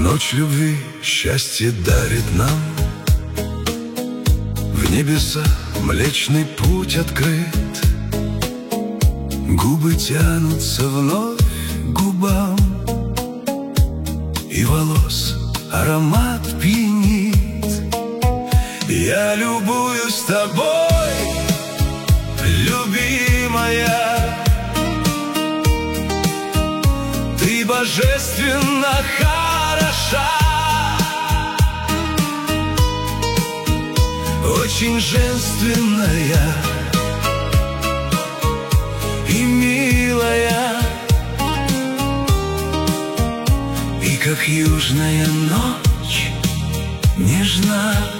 Ночь любви счастье дарит нам, в небеса Млечный Путь открыт. Губы тянутся вновь к губам, и волос аромат пьянит. Я любуюсь тобой, любимая, ты божественно хороша, очень женственная и милая, и как южная ночь нежна.